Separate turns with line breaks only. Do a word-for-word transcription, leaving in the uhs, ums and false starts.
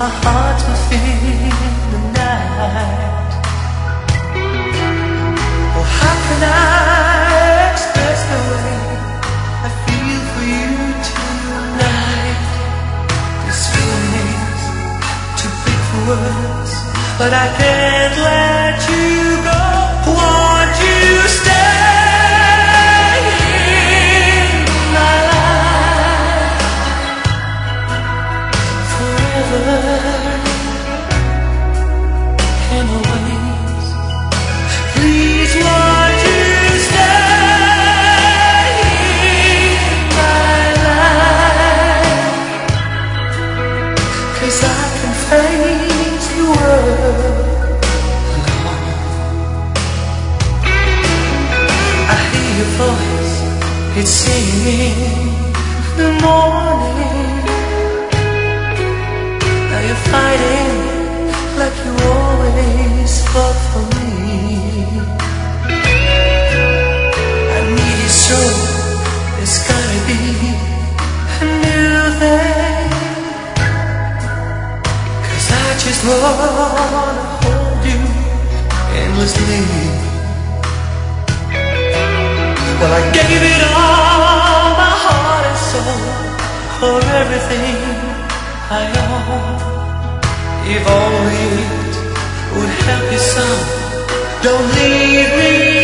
our hearts will feel the night. Oh, how can I express the way I feel for you tonight? This feeling's too big for words, but I can't let you go. Won't you stay in my life forever and always? Please, won't you stay in my life? 'Cause I can face the world. Your voice, it's singing in the morning. Now you're fighting like you always fought for me. I need you so, there's gotta be a new thing. 'Cause I just wanna hold you endlessly. Well, I gave it all, my heart and soul, for everything I own. If only it would help you some, don't leave me